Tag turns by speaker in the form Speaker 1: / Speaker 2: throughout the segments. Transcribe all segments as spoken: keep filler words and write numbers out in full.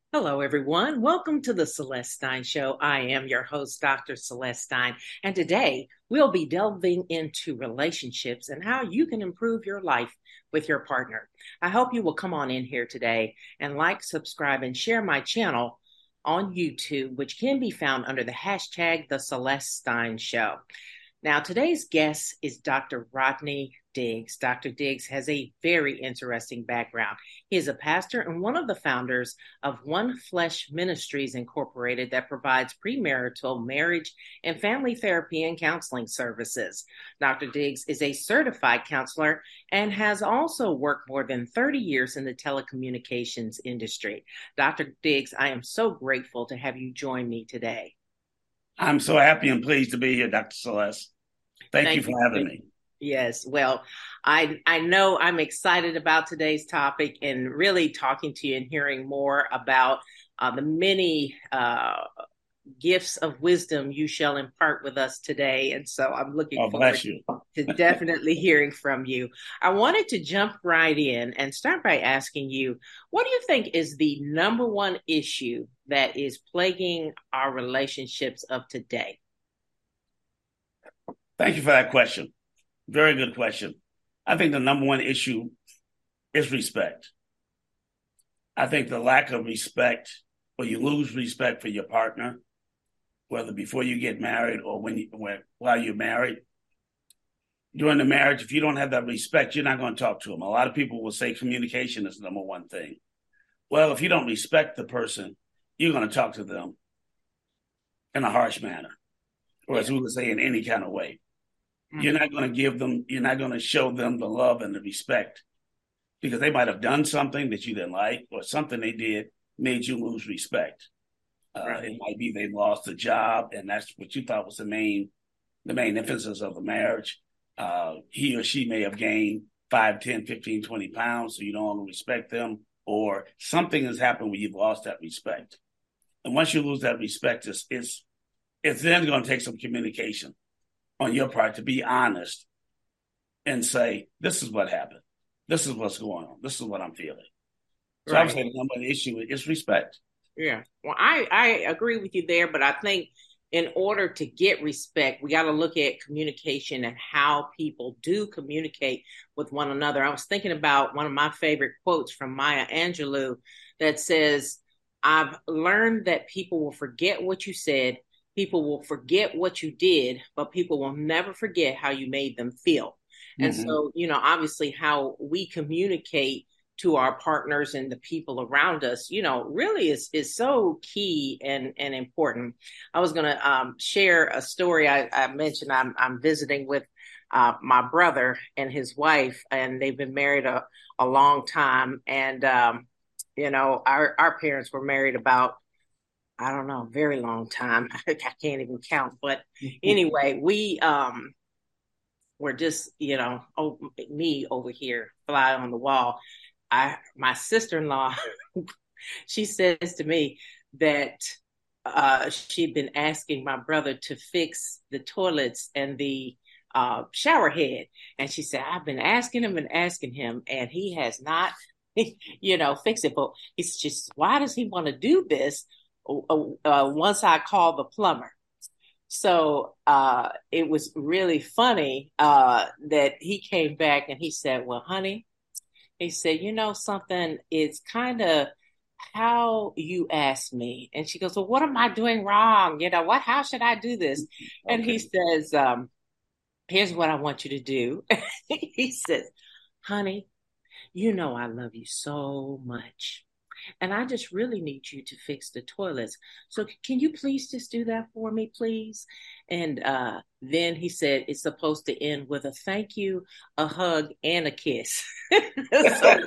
Speaker 1: Hello, everyone. Welcome to the Celeste Stein Show. I am your host, Doctor Celeste Stein, and today we'll be delving into relationships and how you can improve your life with your partner. I hope you will come on in here today and like, subscribe, and share my channel on YouTube, which can be found under the hashtag The Celeste Stein Show. Now, today's guest is Doctor Rodney Diggs. Doctor Diggs has a very interesting background. He is a pastor and one of the founders of One Flesh Ministries Incorporated that provides premarital, marriage, and family therapy and counseling services. Doctor Diggs is a certified counselor and has also worked more than thirty years in the telecommunications industry. Doctor Diggs, I am so grateful to have you join me today.
Speaker 2: I'm so happy and pleased to be here, Doctor Celeste. Thank you
Speaker 1: Thank
Speaker 2: for
Speaker 1: you.
Speaker 2: having me.
Speaker 1: Yes, well, I I know I'm excited about today's topic and really talking to you and hearing more about uh, the many uh, gifts of wisdom you shall impart with us today. And so I'm looking
Speaker 2: Oh,
Speaker 1: forward
Speaker 2: bless you.
Speaker 1: to definitely hearing from you. I wanted to jump right in and start by asking you, what do you think is the number one issue that is plaguing our relationships of today?
Speaker 2: Thank you for that question. Very good question. I think the number one issue is respect. I think the lack of respect, or you lose respect for your partner, whether before you get married or when you, when, while you're married. During the marriage, if you don't have that respect, you're not going to talk to them. A lot of people will say communication is the number one thing. Well, if you don't respect the person, you're going to talk to them in a harsh manner, or as we would say, in any kind of way. You're not going to give them, you're not going to show them the love and the respect because they might have done something that you didn't like, or something they did made you lose respect. Uh, right. It might be they lost a job, and that's what you thought was the main, the main emphasis of the marriage. Uh, he or she may have gained five, ten, fifteen, twenty pounds, so you don't want to respect them, or something has happened where you've lost that respect. And once you lose that respect, it's, it's, it's then going to take some communication on your part to be honest and say, this is what happened. This is what's going on. This is what I'm feeling. So right. I would say the number one issue is respect.
Speaker 1: Yeah. Well, I, I agree with you there, but I think in order to get respect, we got to look at communication and how people do communicate with one another. I was thinking about one of my favorite quotes from Maya Angelou that says, I've learned that people will forget what you said. People will forget what you did, but people will never forget how you made them feel. And mm-hmm. so, you know, obviously how we communicate to our partners and the people around us, you know, really is, is so key and, and important. I was going to um, share a story. I, I mentioned I'm, I'm visiting with uh, my brother and his wife, and they've been married a, a long time. And, um, you know, our, our parents were married about I don't know, very long time. I can't even count. But anyway, we um were just, you know, oh, me over here, fly on the wall. I my sister-in-law, she says to me that uh, she'd been asking my brother to fix the toilets and the uh, shower head. And she said, I've been asking him and asking him, and he has not, you know, fixed it. But it's just, why does he want to do this? Uh, once I called the plumber. So uh, it was really funny uh, that he came back and he said, well, honey, he said, you know, something, it's kind of how you asked me. And she goes, well, what am I doing wrong? You know, what, how should I do this? Okay. And he says, um, here's what I want you to do. He says, honey, you know, I love you so much. And I just really need you to fix the toilets. So can you please just do that for me, please? And uh, then he said, it's supposed to end with a thank you, a hug, and a kiss. So,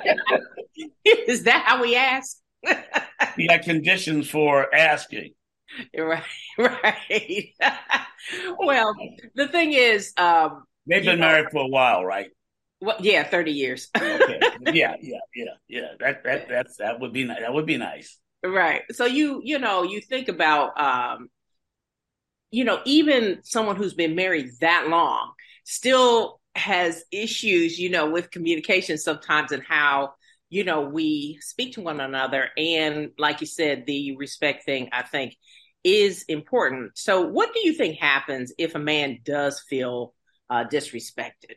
Speaker 1: is that how we ask?
Speaker 2: We had conditions for asking.
Speaker 1: Right, right. Well, the thing is... Um,
Speaker 2: They've been know, married for a while, right?
Speaker 1: Well, yeah, thirty years.
Speaker 2: Okay. Yeah, yeah, yeah, yeah. That that that's that would be that would be nice.
Speaker 1: Right. So you you know you think about um, you know even someone who's been married that long still has issues, you know, with communication sometimes and how you know, we speak to one another. And like you said, the respect thing, I think, is important. So, what do you think happens if a man does feel uh, disrespected?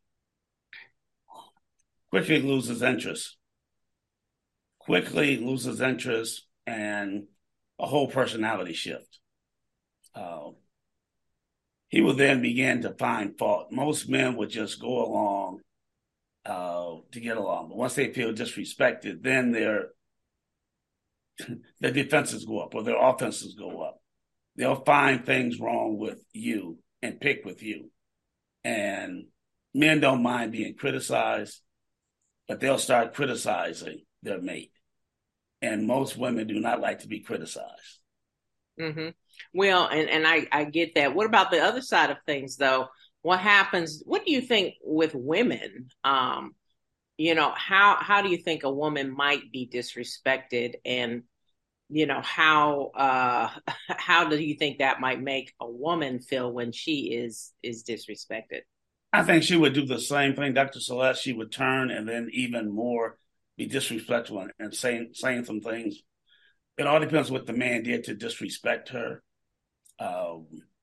Speaker 2: Quickly loses interest. Quickly loses interest and a whole personality shift. Uh, he will then begin to find fault. Most men would just go along uh, to get along. But once they feel disrespected, then their their defenses go up or their offenses go up. They'll find things wrong with you and pick with you. And men don't mind being criticized, but they'll start criticizing their mate. And most women do not like to be criticized.
Speaker 1: Mm-hmm. Well, and, and I, I get that. What about the other side of things, though? What happens? What do you think with women? Um, you know, how how do you think a woman might be disrespected, and you know how uh, how do you think that might make a woman feel when she is is disrespected?
Speaker 2: I think she would do the same thing, doctor Celeste. She would turn and then even more be disrespectful and, and saying saying some things. It all depends what the man did to disrespect her. Um,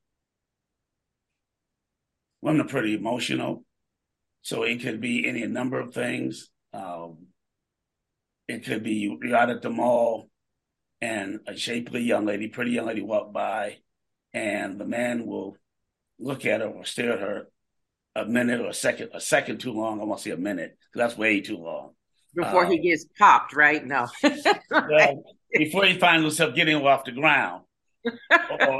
Speaker 2: women are pretty emotional, so it could be any number of things. Um, it could be you're out at the mall and a shapely young lady, pretty young lady walk by, and the man will look at her or stare at her a minute or a second, a second too long. I want to say a minute, because that's way too long.
Speaker 1: Before um, he gets popped, right? No.
Speaker 2: Well, before he finds himself getting off the ground or,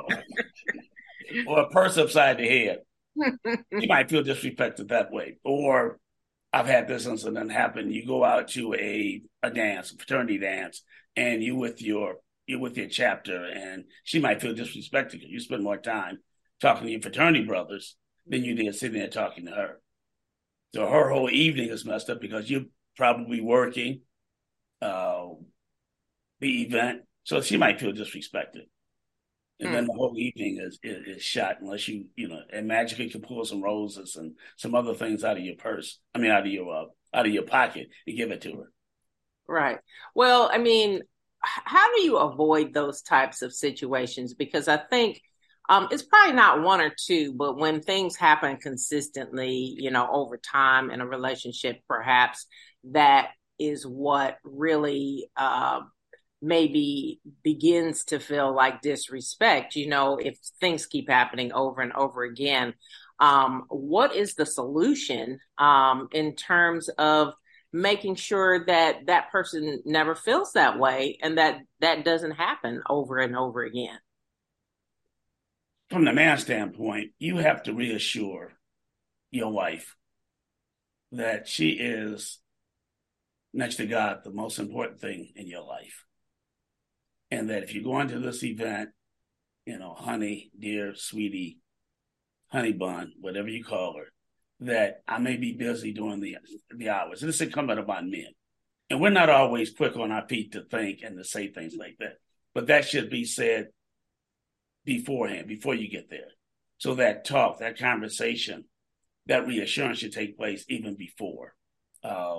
Speaker 2: or a purse upside the head, you might feel disrespected that way. Or I've had this incident happen. You go out to a, a dance, a fraternity dance, and you with your you're with your chapter, and she might feel disrespected because you spend more time talking to your fraternity brothers than you did sitting there talking to her. So her whole evening is messed up because you're probably working uh, the event. So she might feel disrespected. And mm. then the whole evening is, is is shot unless you, you know, and magically can pull some roses and some other things out of your purse. I mean, out of your uh, out of your pocket and give it to her.
Speaker 1: Right. Well, I mean, how do you avoid those types of situations? Because I think um, it's probably not one or two, but when things happen consistently, you know, over time in a relationship, perhaps that is what really uh, maybe begins to feel like disrespect. You know, if things keep happening over and over again, um, what is the solution um, in terms of making sure that that person never feels that way and that that doesn't happen over and over again?
Speaker 2: From the man's standpoint, you have to reassure your wife that she is, next to God, the most important thing in your life. And that if you go into this event, you know, honey, dear, sweetie, honey bun, whatever you call her, that I may be busy during the the hours. And this is incumbent upon men. And we're not always quick on our feet to think and to say things like that. But that should be said beforehand, before you get there. So that talk, that conversation, that reassurance should take place even before. Uh,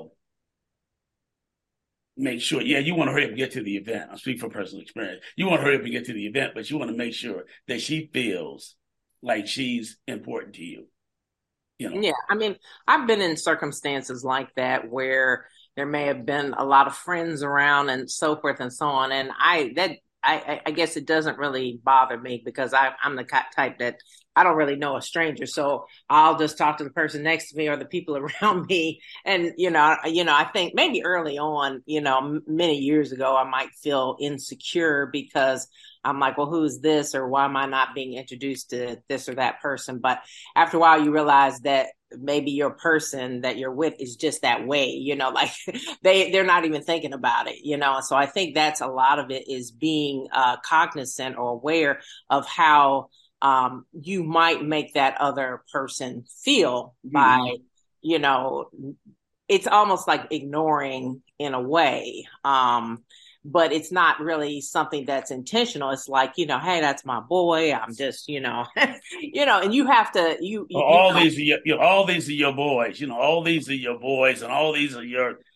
Speaker 2: make sure, yeah, you want to hurry up and get to the event. I speak from personal experience. You want to hurry up and get to the event, but you want to make sure that she feels like she's important to you. You know?
Speaker 1: Yeah, I mean, I've been in circumstances like that where there may have been a lot of friends around and so forth and so on. And I, that, I, I guess it doesn't really bother me because I, I'm the type that I don't really know a stranger. So I'll just talk to the person next to me or the people around me. And, you know, you know, I think maybe early on, you know, many years ago, I might feel insecure because I'm like, well, who's this? Or why am I not being introduced to this or that person? But after a while, you realize that maybe your person that you're with is just that way, you know, like they, they're not even thinking about it, you know? So I think that's a lot of it is being uh, cognizant or aware of how um, you might make that other person feel by, mm-hmm. you know, it's almost like ignoring in a way. Um, but it's not really something that's intentional. It's like, you know, hey, that's my boy. I'm just, you know, you know, and you have to, you, you
Speaker 2: all
Speaker 1: you know,
Speaker 2: these are your, you know, all these are your boys, you know, all these are your boys and all these are your,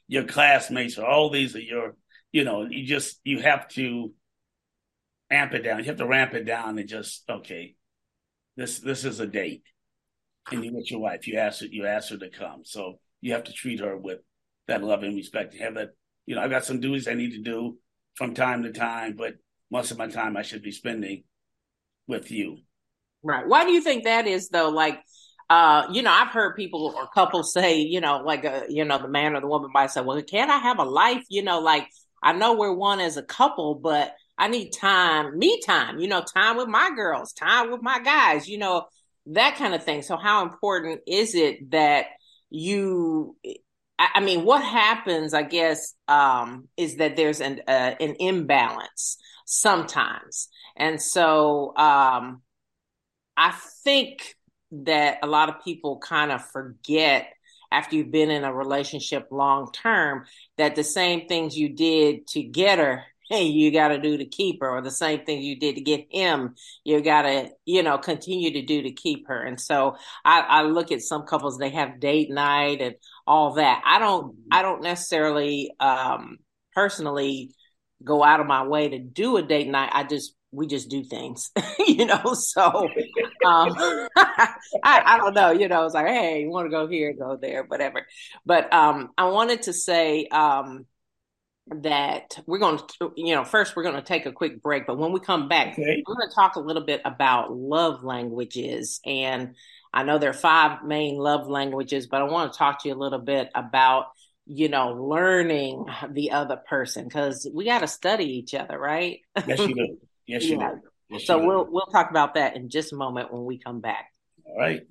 Speaker 2: your classmates, or all these are your, you know, you just, you have to amp it down. You have to ramp it down and just, okay, this, this is a date. And you with your wife, you ask her, you ask her to come. So you have to treat her with that love and respect. You have that, you know, I got some duties I need to do from time to time, but most of my time I should be spending with you.
Speaker 1: Right. Why do you think that is, though? Like, uh, you know, I've heard people or couples say, you know, like, uh, you know, the man or the woman might say, well, can't I have a life? You know, like, I know we're one as a couple, but I need time, me time, you know, time with my girls, time with my guys, you know, that kind of thing. So how important is it that you, I mean, what happens, I guess, um, is that there's an, uh, an imbalance sometimes. And so um, I think that a lot of people kind of forget after you've been in a relationship long term that the same things you did to get her, hey, you got to do to keep her, or the same thing you did to get him, you got to, you know, continue to do to keep her. And so I, I look at some couples, they have date night and all that. I don't, I don't necessarily um, personally go out of my way to do a date night. I just, we just do things, you know, so um, I, I don't know, you know, it's like, hey, you want to go here, go there, whatever. But um, I wanted to say, um, that we're going to, you know, first we're going to take a quick break, but when we come back,
Speaker 2: Okay.
Speaker 1: I'm going to talk a little bit about love languages. And I know there are five main love languages, but I want to talk to you a little bit about, you know, learning the other person, because we got to study each other, right?
Speaker 2: Yes, you do. Yes, you
Speaker 1: Yeah.
Speaker 2: do. Yes,
Speaker 1: So
Speaker 2: you do.
Speaker 1: we'll we'll talk about that in just a moment when we come back.
Speaker 2: All right.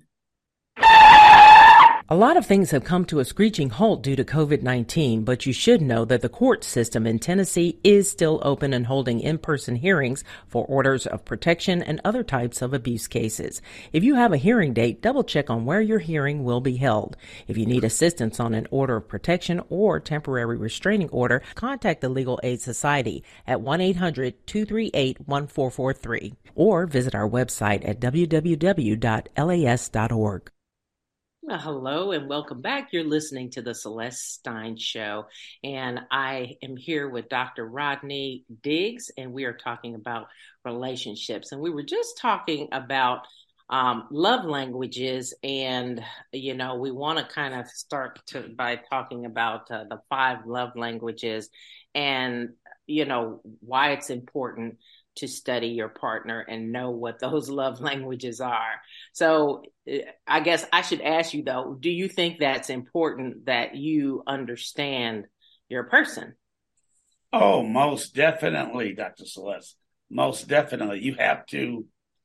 Speaker 3: A lot of things have come to a screeching halt due to COVID nineteen, but you should know that the court system in Tennessee is still open and holding in-person hearings for orders of protection and other types of abuse cases. If you have a hearing date, double check on where your hearing will be held. If you need assistance on an order of protection or temporary restraining order, contact the Legal Aid Society at one eight hundred two three eight one four four three or visit our website at w w w dot l a s dot org.
Speaker 1: Well, hello and welcome back. You're listening to the Celeste Stein Show, and I am here with Doctor Rodney Diggs, and we are talking about relationships. And we were just talking about um, love languages, and you know, we want to kind of start to, by talking about uh, the five love languages, and you know why it's important to study your partner and know what those love languages are. So I guess I should ask you, though, do you think that's important that you understand your person?
Speaker 2: Oh, most definitely, Doctor Celeste. Most definitely. You have to,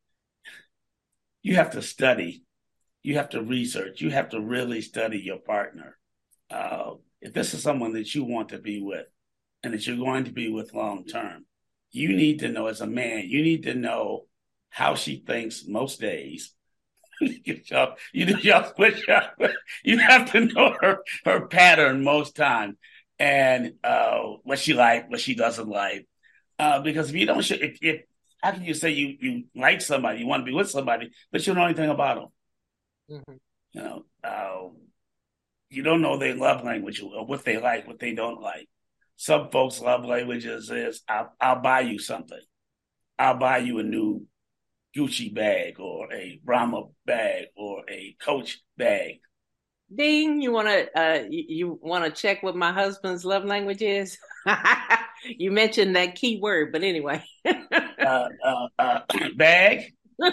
Speaker 2: you have to study. You have to research. You have to really study your partner. Uh, if this is someone that you want to be with and that you're going to be with long term, you need to know, as a man, you need to know how she thinks most days. you know, you have to know her, her pattern most times, and uh, what she like, what she doesn't like. Uh, because if you don't, if, if how can you say you you like somebody, you want to be with somebody, but you don't know anything about them? Mm-hmm. You know, uh, you don't know their love language or what they like, what they don't like. Some folks' love languages is, I'll, I'll buy you something. I'll buy you a new Gucci bag or a Brahma bag or a Coach bag.
Speaker 1: Ding, you want to uh, you, you want to check what my husband's love language is? You mentioned that key word, but anyway.
Speaker 2: uh, uh, uh, bag?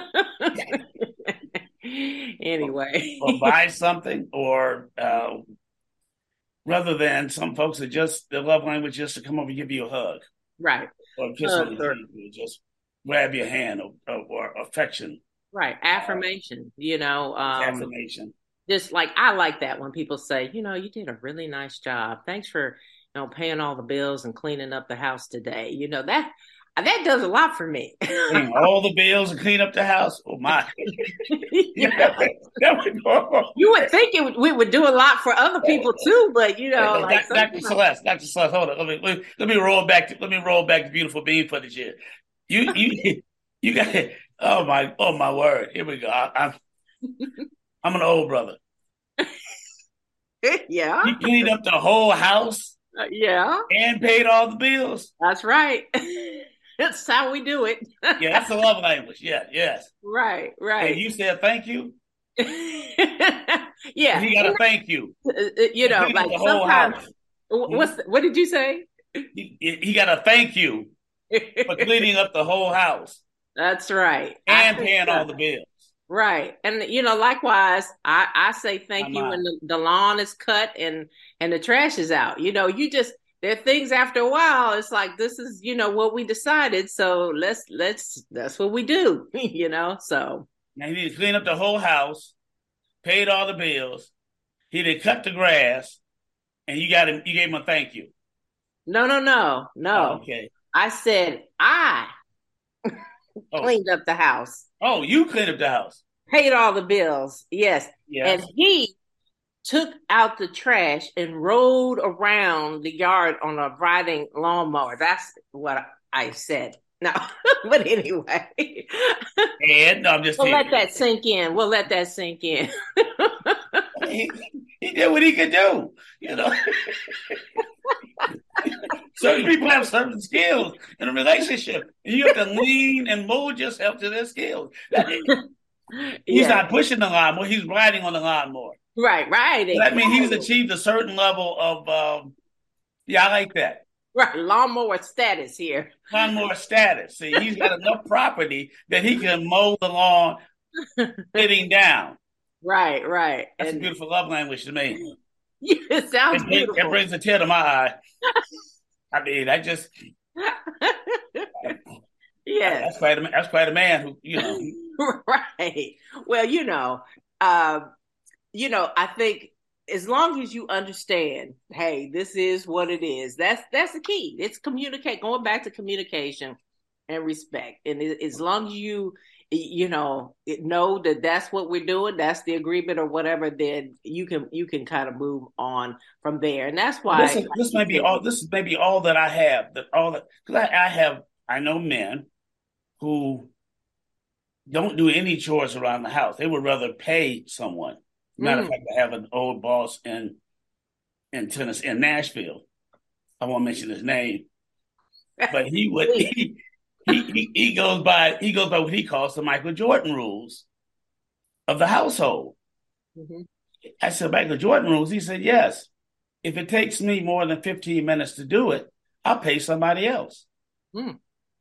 Speaker 1: Anyway.
Speaker 2: Or, or buy something, or... Uh, rather than some folks that just, their love language just to come over and give you a hug.
Speaker 1: Right.
Speaker 2: Or kiss uh, on the cheek, or just grab your hand, or, or, or affection.
Speaker 1: Right. Affirmation, uh, you know. Um,
Speaker 2: affirmation.
Speaker 1: Just like, I like that when people say, you know, you did a really nice job. Thanks for, you know, paying all the bills and cleaning up the house today. You know, that, that does a lot for me.
Speaker 2: All the bills and clean up the house. Oh my!
Speaker 1: Yeah. You would think it would, we would do a lot for other people too, but you know,
Speaker 2: hey,
Speaker 1: like
Speaker 2: Doctor Celeste, Doctor Celeste, hold on. Let me let me, let me roll back. To, let me roll back the beautiful bean footage here. You you you got it. Oh my! Oh my word! Here we go. I, I'm I'm an old brother.
Speaker 1: Yeah.
Speaker 2: He cleaned up the whole house
Speaker 1: Uh, yeah.
Speaker 2: and paid all the bills.
Speaker 1: That's right. That's how we do it.
Speaker 2: Yeah, that's the love language. Yeah, yes.
Speaker 1: Right,
Speaker 2: And
Speaker 1: right.
Speaker 2: you said thank you.
Speaker 1: Yeah.
Speaker 2: He got to thank you.
Speaker 1: Uh, uh, You
Speaker 2: For
Speaker 1: know,
Speaker 2: cleaning up
Speaker 1: like
Speaker 2: the whole
Speaker 1: sometimes,
Speaker 2: house. Hmm?
Speaker 1: what's the, what did you say?
Speaker 2: He, he got to thank you for cleaning up the whole house
Speaker 1: That's right. I
Speaker 2: and
Speaker 1: think
Speaker 2: paying
Speaker 1: so.
Speaker 2: all the bills.
Speaker 1: Right. And you know, likewise, I, I say
Speaker 2: My
Speaker 1: thank you when
Speaker 2: mind.
Speaker 1: the, the lawn is cut and and the trash is out. You know, you just there are things after a while, it's like this is, you know, what we decided. So let's let's that's what we do, you know. So
Speaker 2: Now he need to clean up the whole house, paid all the bills. He did cut the grass, and you got him. You gave him a thank you.
Speaker 1: no, no, no,
Speaker 2: Oh,
Speaker 1: no.
Speaker 2: okay.
Speaker 1: I said I
Speaker 2: Oh,
Speaker 1: cleaned up the house,
Speaker 2: oh, you cleaned up the house.
Speaker 1: paid all the bills. Yes. And
Speaker 2: Yes.
Speaker 1: he took out the trash and rode around the yard on a riding lawnmower. That's what I said. No, but anyway,
Speaker 2: And no, I'm just
Speaker 1: we'll
Speaker 2: kidding.
Speaker 1: let that sink in. We'll let that sink in.
Speaker 2: He, he did what he could do. You know, certain people have certain skills in a relationship, and you have to lean and mold yourself to their skills. He's
Speaker 1: Yeah,
Speaker 2: not pushing the lawnmower; he's riding on the lawnmower.
Speaker 1: right, right,
Speaker 2: So that means he's
Speaker 1: exactly.
Speaker 2: achieved a certain level of. Um, yeah, I like that.
Speaker 1: Right, lawnmower status here.
Speaker 2: Lawnmower status. See, he's got enough property that he can mow the lawn sitting down.
Speaker 1: Right, right,
Speaker 2: That's a
Speaker 1: and
Speaker 2: beautiful love language to me.
Speaker 1: it sounds
Speaker 2: It, brings- it
Speaker 1: beautiful.
Speaker 2: brings a tear to my eye. I mean, I just
Speaker 1: Yes.
Speaker 2: that's quite a, that's quite a man who you know.
Speaker 1: Right. Well, you know, uh, you know, I think as long as you understand, hey, this is what it is. That's that's the key. It's communicate. Going back to communication and respect. And as long as you, you know, know that that's what we're doing, that's the agreement or whatever, then you can you can kind of move on from there. And that's
Speaker 2: Well, this
Speaker 1: why,
Speaker 2: is
Speaker 1: like
Speaker 2: this
Speaker 1: you
Speaker 2: may be
Speaker 1: said,
Speaker 2: all. This is maybe all that I have. That all that because I, I have I know men who don't do any chores around the house. They would rather pay someone. Matter of
Speaker 1: mm,
Speaker 2: fact, I have an old boss in in Tennessee, in Nashville. I won't mention his name, but he would
Speaker 1: please.
Speaker 2: he he he, he goes by he goes by what he calls the Michael Jordan rules of the household.
Speaker 1: Mhm.
Speaker 2: I said, Michael Jordan rules. He said, yes. If it takes me more than fifteen minutes to do it, I'll pay somebody else.
Speaker 1: Mm.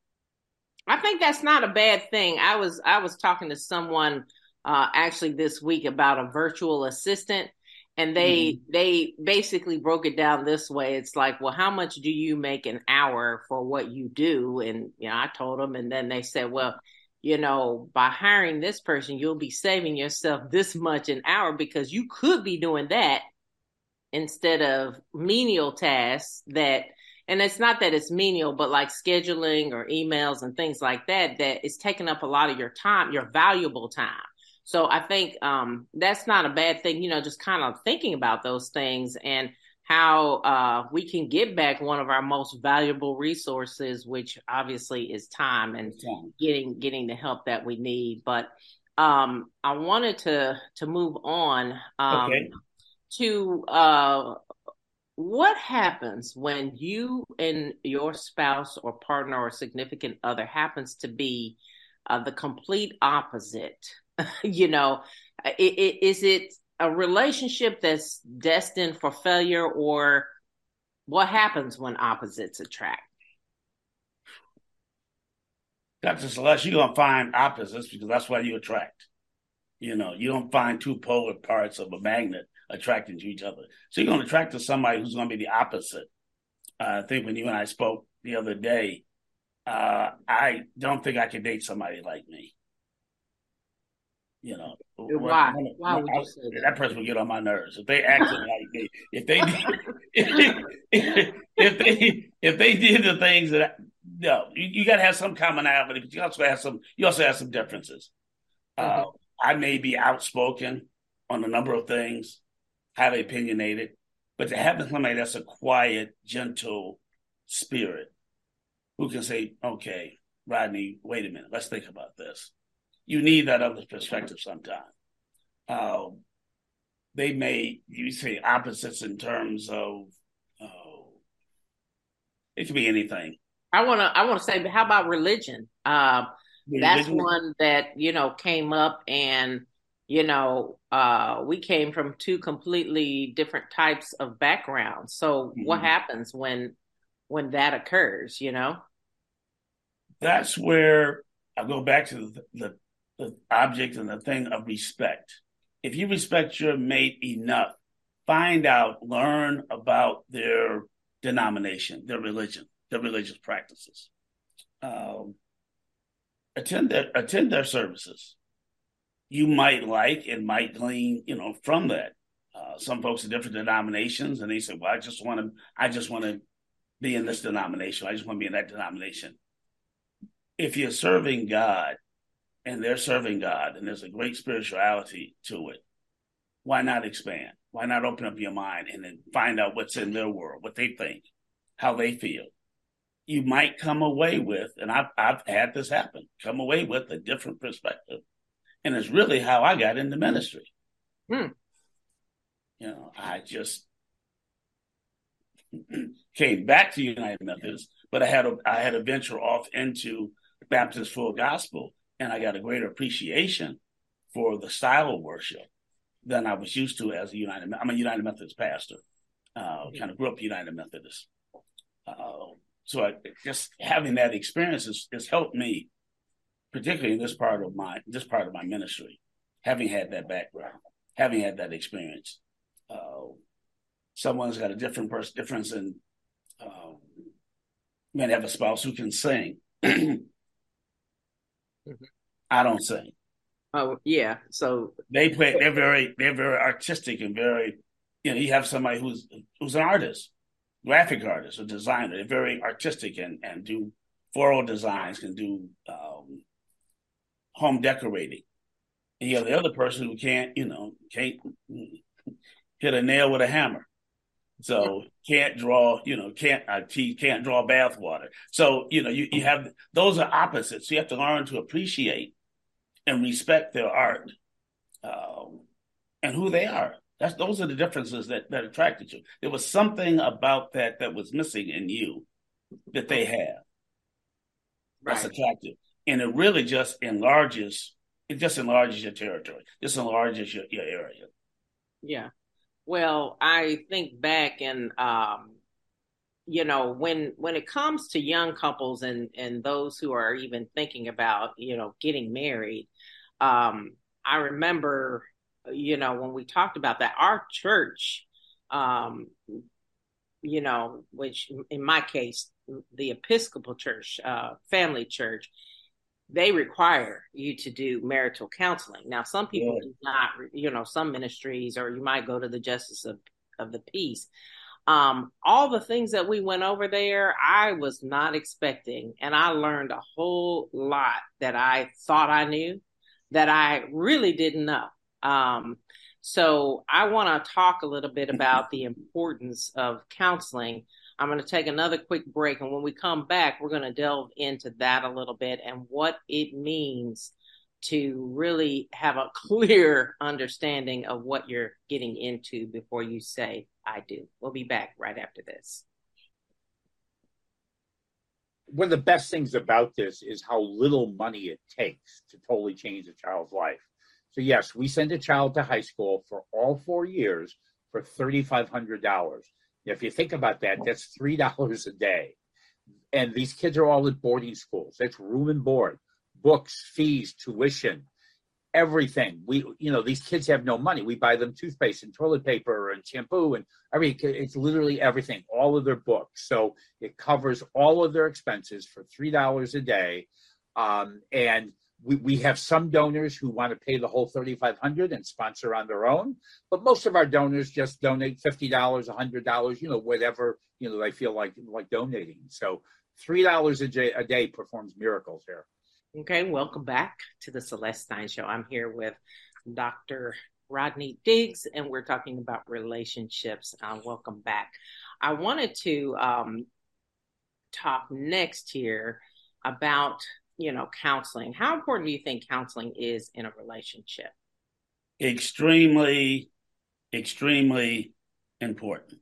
Speaker 1: I think that's not a bad thing. I was I was talking to someone uh, actually this week about a virtual assistant, and they
Speaker 2: Mm-hmm.
Speaker 1: they basically broke it down this way. It's like, well, how much do you make an hour for what you do? And you know, I told them, and then they said, well, you know, by hiring this person, you'll be saving yourself this much an hour because you could be doing that instead of menial tasks that, and it's not that it's menial, but like scheduling or emails and things like that, that is taking up a lot of your time, your valuable time. So I think um, that's not a bad thing, you know, just kind of thinking about those things and how uh, we can get back one of our most valuable resources, which obviously is time and getting getting the help that we need. But um, I wanted to to move on. Um,
Speaker 2: Okay.
Speaker 1: to uh, what happens when you and your spouse or partner or significant other happens to be uh, the complete opposite? You know, i- i- is it a relationship that's destined for failure, or what happens when opposites attract?
Speaker 2: Doctor Celeste, you're gonna find opposites because that's why you attract. You know, you don't find two polar parts of a magnet attracting to each other. So you're gonna attract to somebody who's gonna be the opposite. Uh, I think when you and I spoke the other day, uh, I don't think I could date somebody like me. You know, what,
Speaker 1: Why?
Speaker 2: what,
Speaker 1: Why
Speaker 2: what,
Speaker 1: would
Speaker 2: I,
Speaker 1: you say
Speaker 2: that person will get on my nerves if they acted like me. If they did, if, if they if they did the things that I, no, you, you got to have some commonality, but you also have some you also have some differences.
Speaker 1: that?
Speaker 2: Uh, I may be outspoken on a number of things, highly opinionated, but to have somebody that's a quiet, gentle spirit who can say, "Okay, Rodney, wait a minute, let's think about this." You need that other perspective sometimes. Um, they may, you say opposites in terms of, oh, it could be anything.
Speaker 1: I want to I want to say, how about religion? Uh, that's
Speaker 2: Religion,
Speaker 1: one that, you know, came up, and, you know, uh, we came from two completely different types of backgrounds. So what
Speaker 2: mhm.
Speaker 1: happens when when that occurs, you know?
Speaker 2: That's where I go back to the, the, the object and the thing of respect. If you respect your mate enough, find out, learn about their denomination, their religion, their religious practices. Um, attend their attend their services. You might like and might glean, you know, from that. Uh, some folks are different denominations, and they say, "Well, I just want to, I just want to be in this denomination. I just want to be in that denomination." If you're serving God and they're serving God, and there's a great spirituality to it, why not expand? Why not open up your mind and then find out what's in their world, what they think, how they feel? You might come away with, and I've, I've had this happen, come away with a different perspective. And it's really how I got into ministry.
Speaker 1: Hmm.
Speaker 2: You know, I just came back to United Methodist, but I had a, I had to venture off into Baptist Full Gospel, and I got a greater appreciation for the style of worship than I was used to as a United. I'm a United Methodist pastor. Uh, kind of grew up United Methodist. Uh, so I, just having that experience has, has helped me, particularly in this part of my this part of my ministry, having had that background, having had that experience. Uh, someone's got a different person, difference in. Um, may have a spouse who can sing. mm-hmm. I don't sing.
Speaker 1: Oh yeah, so
Speaker 2: They play. They're very. They're very artistic and very. You know, you have somebody who's who's an artist, graphic artist or designer. They're very artistic and and do floral designs, can do um, home decorating. And you have the other person who can't, you know, can't hit a nail with a hammer. So can't draw, you know, can't uh, can't draw bath water. So, you know, you, you have, those are opposites. So you have to learn to appreciate and respect their art um, and who they are. That's those are the differences that, that attracted you. There was something about that that was missing in you that they have. That's
Speaker 1: right.
Speaker 2: attractive. And it really just enlarges, it just enlarges your territory. Just enlarges your, your area.
Speaker 1: Yeah. Well, I think back, and um, you know, when when it comes to young couples and and those who are even thinking about, you know, getting married, um, I remember, you know, when we talked about that, our church, um, you know, which in my case, the Episcopal Church, uh, family church, they require you to do marital counseling. Now, some people
Speaker 2: Yeah.
Speaker 1: do not, you know, some ministries, or you might go to the justice of, of the peace. Um, all the things that we went over there, I was not expecting. And I learned a whole lot that I thought I knew that I really didn't know. Um, so I want to talk a little bit about the importance of counseling. I'm going to take another quick break. And when we come back, we're going to delve into that a little bit and what it means to really have a clear understanding of what you're getting into before you say, I do. We'll be back right after this.
Speaker 4: One of the best things about this is how little money it takes to totally change a child's life. So yes, we send a child to high school for all four years for three thousand five hundred dollars. If you think about that, that's three dollars a day. And these kids are all at boarding schools. That's room and board, books, fees, tuition, everything. We, you know, these kids have no money. We buy them toothpaste and toilet paper and shampoo and everything. It's literally everything, all of their books. So it covers all of their expenses for three dollars a day. Um, and we, we have some donors who want to pay the whole three thousand five hundred dollars and sponsor on their own. But most of our donors just donate fifty dollars, one hundred dollars, you know, whatever, you know, they feel like like donating. So three dollars a day, a day performs miracles here.
Speaker 1: Okay, welcome back to the Celeste Stein Show. I'm here with Doctor Rodney Diggs, and we're talking about relationships. Uh, welcome back. I wanted to um, talk next here about, you know, counseling. How important do you think counseling is in a relationship?
Speaker 2: Extremely extremely important.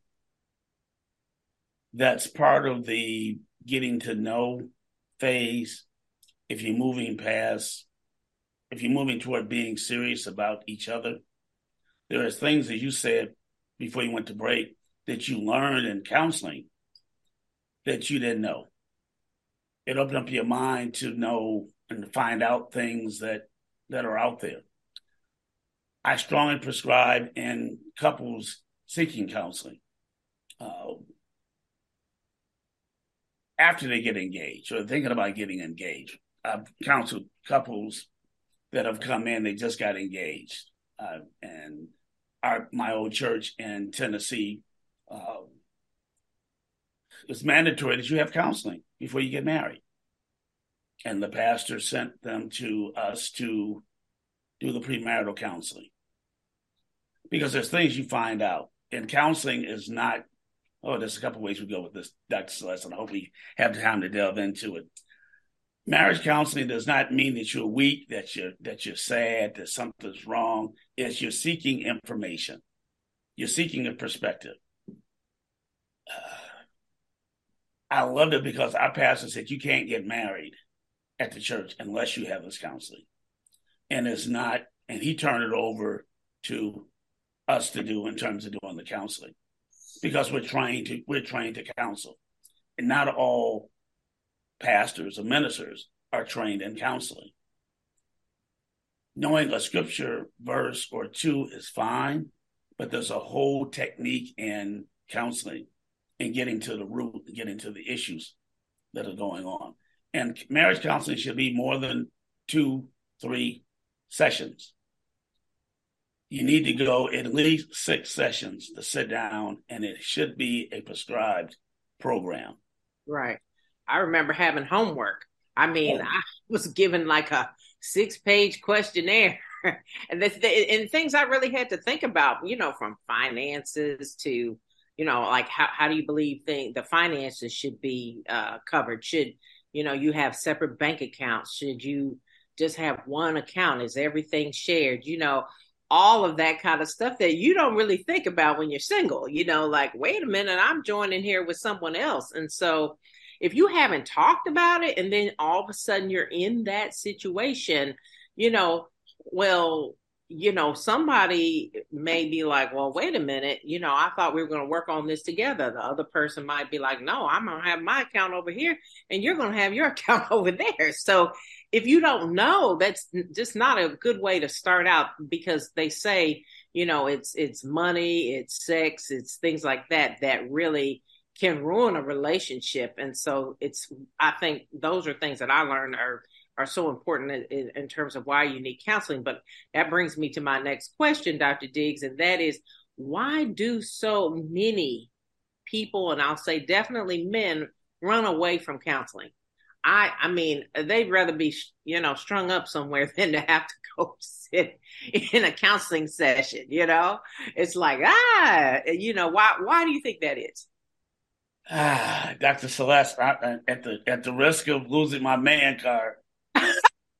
Speaker 2: That's part of the getting to know phase. If you're moving past, if you're moving toward being serious about each other, there are things that you said before you went to break that you learned in counseling that you didn't know. It opened up your mind to know and to find out things that, that are out there. I strongly prescribe in couples seeking counseling uh, after they get engaged or thinking about getting engaged. I've counseled couples that have come in, they just got engaged. Uh, and our, my old church in Tennessee, uh, it's mandatory that you have counseling before you get married. And the pastor sent them to us to do the premarital counseling. Because there's things you find out. And counseling is not, oh, there's a couple ways we go with this, Doctor Celeste, and I hope we have time to delve into it. Marriage counseling does not mean that you're weak, that you're, that you're sad, that something's wrong. It's you're seeking information. You're seeking a perspective. Uh, I loved it because our pastor said you can't get married at the church unless you have this counseling. And it's not, and he turned it over to us to do in terms of doing the counseling. Because we're trying to, we're trained to counsel. And not all pastors or ministers are trained in counseling. Knowing a scripture verse or two is fine, but there's a whole technique in counseling and getting to the root, getting to the issues that are going on. And marriage counseling should be more than two, three sessions. You need to go at least six sessions to sit down, and it should be a prescribed program.
Speaker 1: Right. I remember having homework. I mean, oh. I was given like a six-page questionnaire, and the, the, and things I really had to think about, you know, from finances to, you know, like how, how do you believe thing, the finances should be uh, covered? Should, you know, you have separate bank accounts? Should you just have one account? Is everything shared? You know, all of that kind of stuff that you don't really think about when you're single, you know, like, wait a minute, I'm joining here with someone else. And so if you haven't talked about it and then all of a sudden you're in that situation, you know, well, you know, somebody may be like, well, wait a minute, you know, I thought we were going to work on this together. The other person might be like, no, I'm going to have my account over here and you're going to have your account over there. So if you don't know, that's just not a good way to start out, because they say, you know, it's it's money, it's sex, it's things like that that really can ruin a relationship. And so it's, I think those are things that I learned are are so important in, in terms of why you need counseling. But that brings me to my next question, Doctor Diggs, and that is, why do so many people, and I'll say definitely men, run away from counseling? I, I mean, they'd rather be, you know, strung up somewhere than to have to go sit in a counseling session. You know, it's like, ah, you know, why, why do you think that is?
Speaker 2: Ah, Doctor Celeste, I, at the at the risk of losing my man card, uh,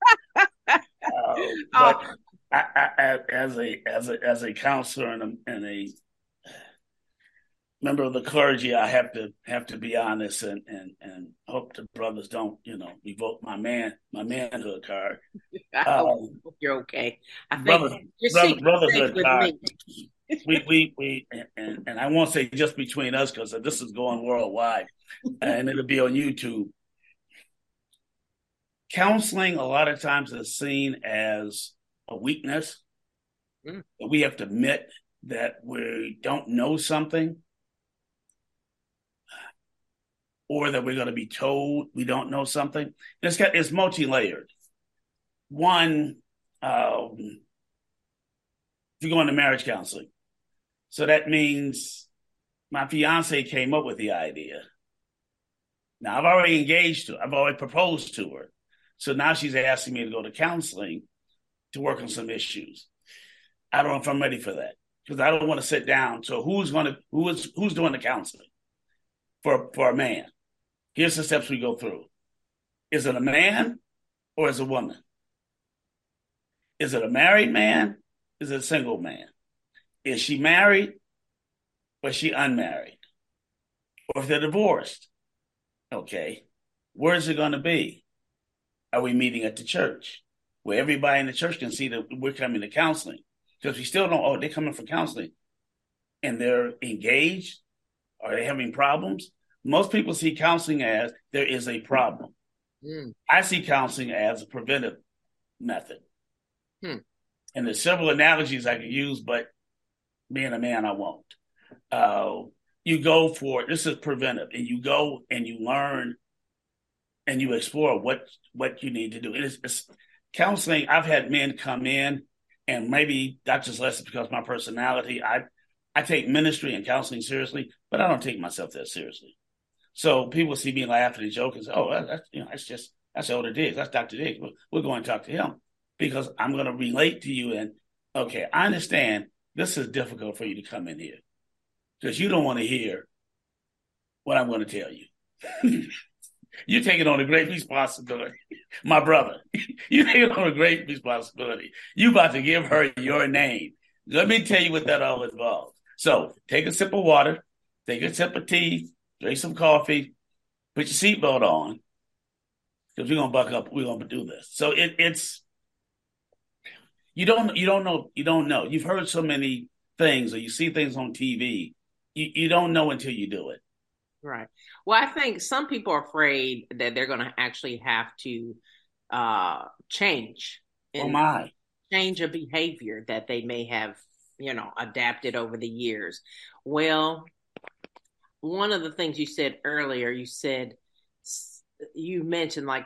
Speaker 2: but oh. I, I, as a as a as a counselor and a, and a member of the clergy, I have to have to be honest and and and hope the brothers don't, you know, revoke my man my manhood card.
Speaker 1: I hope um, you're okay. I think
Speaker 2: brother,
Speaker 1: you're
Speaker 2: brother, brotherhood
Speaker 1: with
Speaker 2: card.
Speaker 1: me.
Speaker 2: we we we and, and I won't say just between us, because this is going worldwide and it'll be on YouTube. Counseling a lot of times is seen as a weakness. Mm. We have to admit that we don't know something, or that we're going to be told we don't know something. It's got, it's multi-layered. One, um, if you go into marriage counseling, so that means my fiance came up with the idea. Now, I've already engaged her. I've already proposed to her. So now she's asking me to go to counseling to work on some issues. I don't know if I'm ready for that, because I don't want to sit down. So who's going to, who is, who's doing the counseling for, for a man? Here's the steps we go through. Is it a man or is it a woman? Is it a married man? Is it a single man? Is she married or is she unmarried? Or if they're divorced, okay, where's it going to be? Are we meeting at the church where everybody in the church can see that we're coming to counseling? Because we still don't, oh, they're coming for counseling and they're engaged. Are they having problems? Most people see counseling as there is a problem. Mm. I see counseling as a preventive method. Hmm. And there's several analogies I could use, but being a man, I won't. Uh, you go for, this is preventive, and you go and you learn and you explore what, what you need to do. It is it's, counseling. I've had men come in, and maybe that's just less because of my personality. I, I take ministry and counseling seriously, but I don't take myself that seriously. So people see me laughing and joking and say, oh, that's, you know, that's just, that's Elder Diggs. That's Doctor Diggs. We're going to talk to him because I'm going to relate to you. And, okay, I understand this is difficult for you to come in here because you don't want to hear what I'm going to tell you. You're taking on a great responsibility. My brother, you're taking on a great responsibility. You about to give her your name. Let me tell you what that all involves. So take a sip of water, take a sip of tea, drink some coffee, put your seatbelt on, because we're gonna buck up. We're gonna do this. So it, it's you don't you don't know you don't know. You've heard so many things, or you see things on T V. You you don't know until you do it.
Speaker 1: Right. Well, I think some people are afraid that they're going to actually have to uh, change.
Speaker 2: Oh my!
Speaker 1: Change a behavior that they may have, you know, adapted over the years. Well, one of the things you said earlier, you said, you mentioned like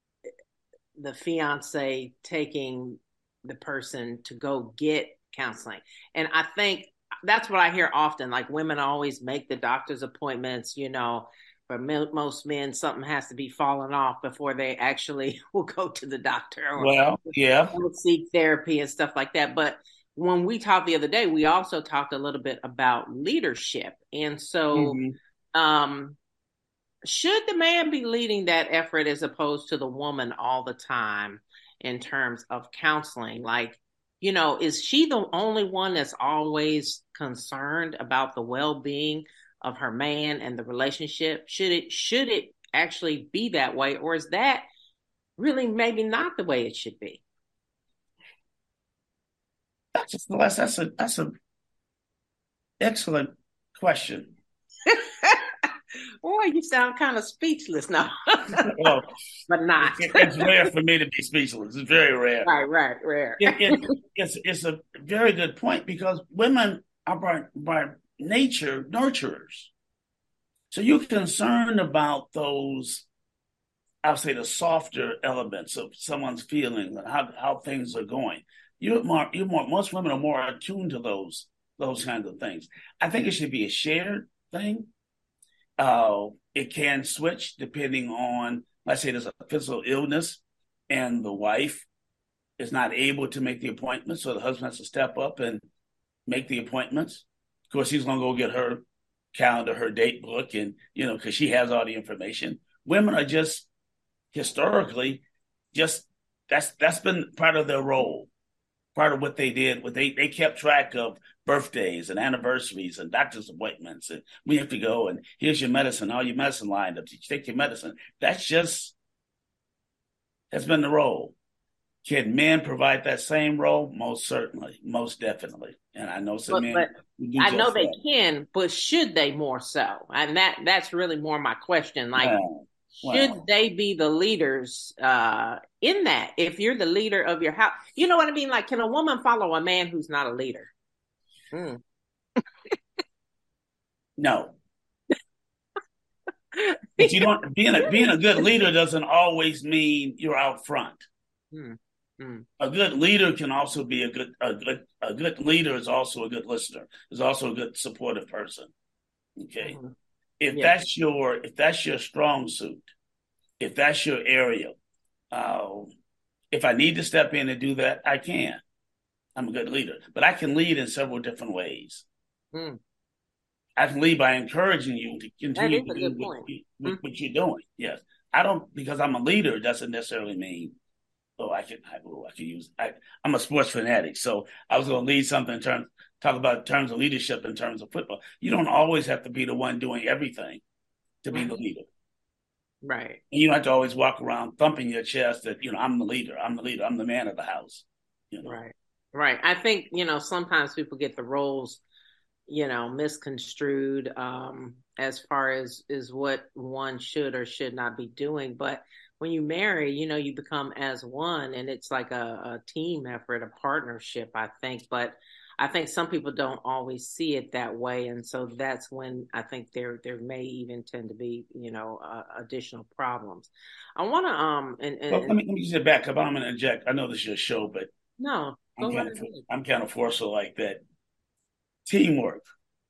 Speaker 1: the fiance taking the person to go get counseling. And I think that's what I hear often. Like women always make the doctor's appointments, you know, for most men, something has to be falling off before they actually will go to the doctor or
Speaker 2: well, yeah,
Speaker 1: seek therapy and stuff like that. But when we talked the other day, we also talked a little bit about leadership. And so mm-hmm. um, should the man be leading that effort as opposed to the woman all the time in terms of counseling? Like, you know, is she the only one that's always concerned about the well-being of her man and the relationship? Should it should it actually be that way, or is that really maybe not the way it should be?
Speaker 2: That's just, that's a that's a excellent question.
Speaker 1: Boy, you sound kind of speechless now.
Speaker 2: Well,
Speaker 1: but not.
Speaker 2: it, it's rare for me to be speechless. It's very rare.
Speaker 1: Right, right, rare.
Speaker 2: it, it, it's it's a very good point because women are by, by nature nurturers. So you're concerned about those, I'll say, the softer elements of someone's feelings and how, how things are going. You're more, you're more, most women are more attuned to those those kinds of things. I think it should be a shared thing. Uh, it can switch depending on, let's say there's a physical illness and the wife is not able to make the appointment, so the husband has to step up and make the appointments. Of course, he's going to go get her calendar, her date book, and, you know, because she has all the information. Women are just historically just, that's that's been part of their role, part of what they did. What they, they kept track of birthdays and anniversaries and doctor's appointments. And we have to go and here's your medicine, all your medicine lined up. You take your medicine. That's just, that's been the role. Can men provide that same role? Most certainly, most definitely. And I know some but, men.
Speaker 1: But I know they that. can, but should they more so? And that that's really more my question. Like, wow. should wow. they be the leaders uh, in that? If you're the leader of your house, you know what I mean? Like, can a woman follow a man who's not a leader? Hmm.
Speaker 2: No. But you don't being a being a good leader doesn't always mean you're out front. Hmm. Hmm. A good leader can also be a good a good a good leader is also a good listener. Is also a good supportive person. Okay. Mm-hmm. If yeah. that's your if that's your strong suit, if that's your area, uh, if I need to step in and do that, I can. I'm a good leader, but I can lead in several different ways. Hmm. I can lead by encouraging you to continue to do what, what, what you're doing. Yes. I don't, because I'm a leader doesn't necessarily mean oh, I can, I, oh, I can use, I, I'm a sports fanatic. So I was going to lead something in terms, talk about terms of leadership in terms of football. You don't always have to be the one doing everything to be
Speaker 1: right.
Speaker 2: the leader.
Speaker 1: Right.
Speaker 2: And you don't have to always walk around thumping your chest that, you know, I'm the leader. I'm the leader. I'm the man of the house. You know?
Speaker 1: Right. Right. I think, you know, sometimes people get the roles, you know, misconstrued um, as far as is what one should or should not be doing. But when you marry, you know, you become as one, and it's like a, a team effort, a partnership, I think. But I think some people don't always see it that way, and so that's when I think there there may even tend to be, you know, uh, additional problems. I want to um and, and,
Speaker 2: Well,
Speaker 1: and
Speaker 2: let me let me just back up. I'm going to inject. I know this is your show, but
Speaker 1: no,
Speaker 2: I'm
Speaker 1: go right
Speaker 2: kind of
Speaker 1: ahead.
Speaker 2: I'm kind of forceful like that. Teamwork.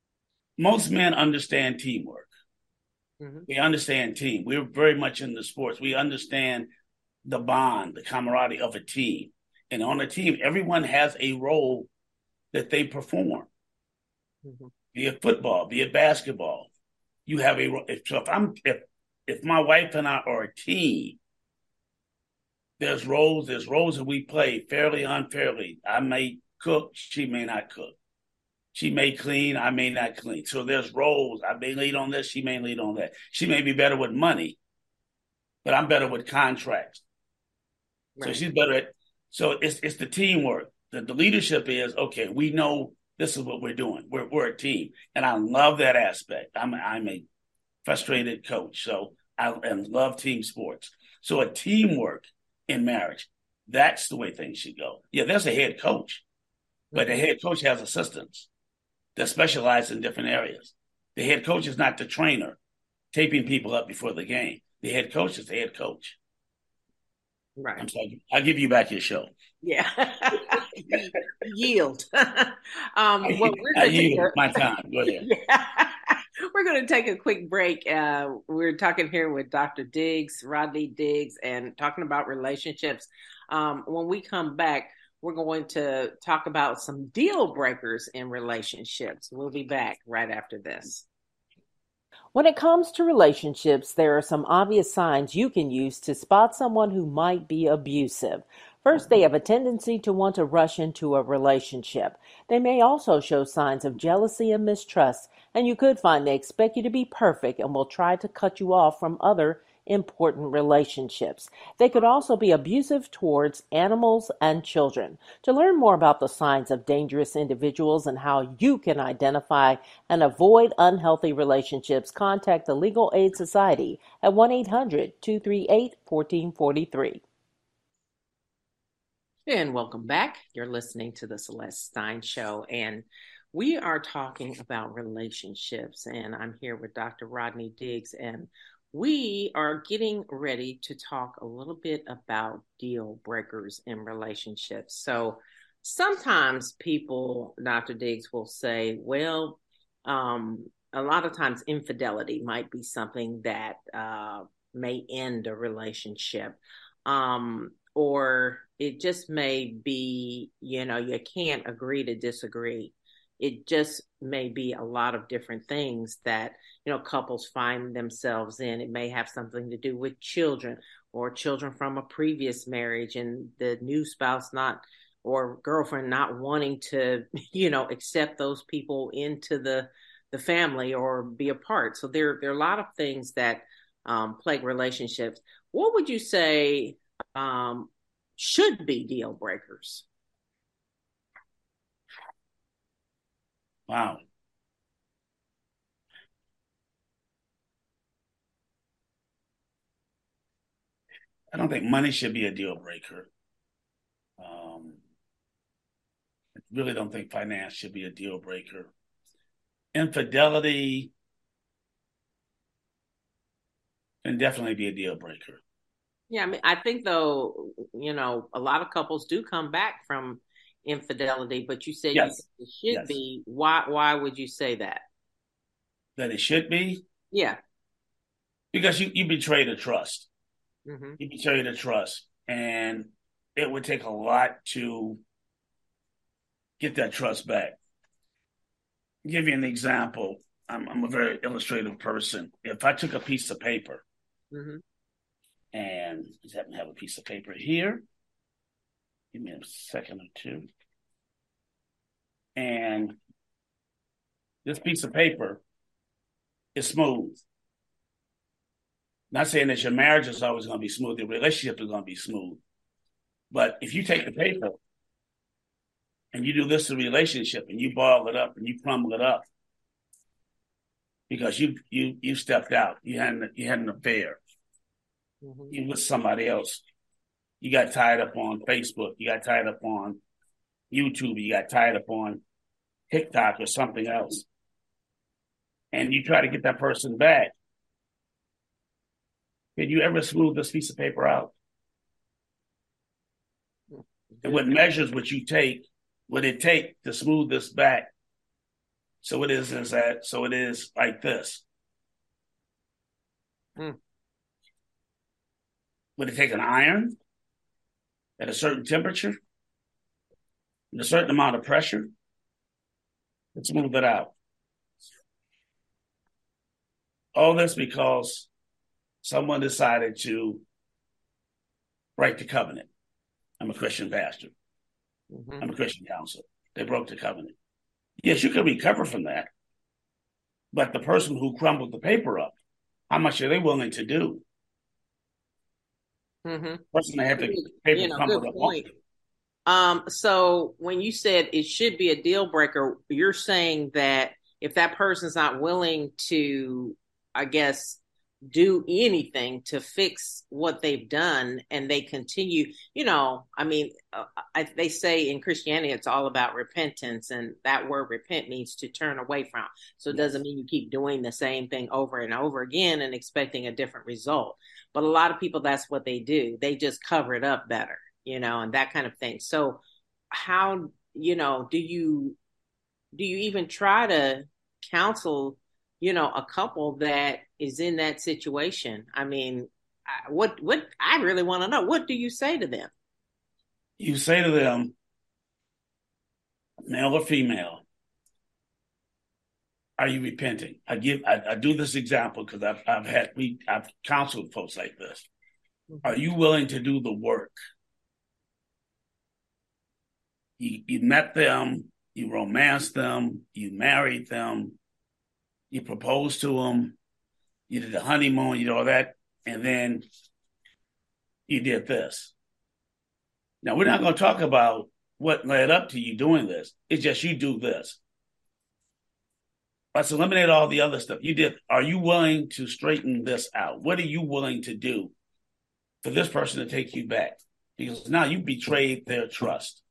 Speaker 2: Most men understand teamwork.
Speaker 1: Mm-hmm.
Speaker 2: We understand team. We're very much in the sports. We understand the bond, the camaraderie of a team. And on a team, everyone has a role that they perform. Mm-hmm. Be it football, be it basketball. You have a role. If, so if I'm if if my wife and I are a team, there's roles, there's roles that we play fairly, unfairly. I may cook, she may not cook. She may clean, I may not clean. So there's roles. I may lead on this, she may lead on that. She may be better with money, but I'm better with contracts. Right. So she's better at, so it's it's the teamwork. The, the leadership is, okay, we know this is what we're doing. We're we're a team. And I love that aspect. I'm I'm a frustrated coach. So I and love team sports. So a teamwork in marriage, that's the way things should go. Yeah, there's a head coach, but the head coach has assistants that specialize in different areas. The head coach is not the trainer taping people up before the game. The head coach is the head coach.
Speaker 1: Right.
Speaker 2: I'm sorry. I'll give you back your show.
Speaker 1: Yeah. Yield. um, well, we're
Speaker 2: I
Speaker 1: gonna
Speaker 2: yield
Speaker 1: a,
Speaker 2: my time. Go ahead.
Speaker 1: Yeah. We're going to take a quick break. Uh, we're talking here with Doctor Diggs, Rodney Diggs, and talking about relationships. Um, when we come back, we're going to talk about some deal breakers in relationships. We'll be back right after this.
Speaker 3: When it comes to relationships, there are some obvious signs you can use to spot someone who might be abusive. First, they have a tendency to want to rush into a relationship. They may also show signs of jealousy and mistrust, and you could find they expect you to be perfect and will try to cut you off from other important relationships. They could also be abusive towards animals and children. To learn more about the signs of dangerous individuals and how you can identify and avoid unhealthy relationships, contact the Legal Aid Society at one eight hundred two three eight one four four three.
Speaker 1: And welcome back. You're listening to the Celeste Stein Show, and we are talking about relationships, and I'm here with Doctor Rodney Diggs, and we are getting ready to talk a little bit about deal breakers in relationships. So sometimes people, Doctor Diggs, will say, well, um, a lot of times infidelity might be something that uh, may end a relationship. Um, or it just may be, you know, you can't agree to disagree. It just may be a lot of different things that, you know, couples find themselves in. It may have something to do with children or children from a previous marriage and the new spouse not, or girlfriend not wanting to, you know, accept those people into the, the family or be a part. So there, there are a lot of things that um, plague relationships. What would you say um, should be deal breakers?
Speaker 2: Wow. I don't think money should be a deal breaker. Um, I really don't think finance should be a deal breaker. Infidelity can definitely be a deal breaker.
Speaker 1: Yeah, I mean, I think though, you know, a lot of couples do come back from infidelity, but you said
Speaker 2: yes.
Speaker 1: you it should
Speaker 2: yes.
Speaker 1: be. Why? Why would you say that?
Speaker 2: That it should be?
Speaker 1: Yeah,
Speaker 2: because you you betrayed a trust.
Speaker 1: Mm-hmm.
Speaker 2: You betrayed a trust, and it would take a lot to get that trust back. I'll give you an example. I'm, I'm a very illustrative person. If I took a piece of paper,
Speaker 1: mm-hmm.
Speaker 2: and I just happen to have a piece of paper here, Give me a second or two. And this piece of paper is smooth. Not saying that your marriage is always going to be smooth, your relationship is going to be smooth. But if you take the paper and you do this to a relationship and you boil it up and you crumble it up because you you you stepped out, you had an, you had an affair, mm-hmm. you with somebody else, you got tied up on Facebook, you got tied up on YouTube, you got tied up on TikTok or something else, and you try to get that person back. Can you ever smooth this piece of paper out? And what measures would you take, would it take to smooth this back? So it is, is that, so it is like this. Hmm. Would it take an iron at a certain temperature and a certain amount of pressure to smooth it out? All this because someone decided to break the covenant. I'm a Christian pastor. Mm-hmm. I'm a Christian counselor. They broke the covenant. Yes, you can recover from that. But the person who crumbled the paper up, how much are they willing to do?
Speaker 1: Mm-hmm.
Speaker 2: The person that had the paper
Speaker 1: you know,
Speaker 2: crumbled
Speaker 1: good
Speaker 2: up.
Speaker 1: Point. Um, so when you said it should be a deal breaker, you're saying that if that person's not willing to, I guess, do anything to fix what they've done and they continue, you know, I mean, uh, I, they say in Christianity, it's all about repentance, and that word repent means to turn away from. So it doesn't mean you keep doing the same thing over and over again and expecting a different result. But a lot of people, that's what they do. They just cover it up better, you know, and that kind of thing. So how, you know, do you, do you even try to counsel, you know, a couple that is in that situation? I mean, what, what, I really want to know, what do you say to them?
Speaker 2: You say to them, male or female, are you repenting? I give, I, I do this example because I've, I've had, we, I've counseled folks like this. Mm-hmm. Are you willing to do the work? You, you met them, you romanced them, you married them, you proposed to them, you did the honeymoon, you did all that, and then you did this. Now, we're not going to talk about what led up to you doing this. It's just you do this. Let's eliminate all the other stuff. You did. Are you willing to straighten this out? What are you willing to do for this person to take you back? Because now you betrayed their trust.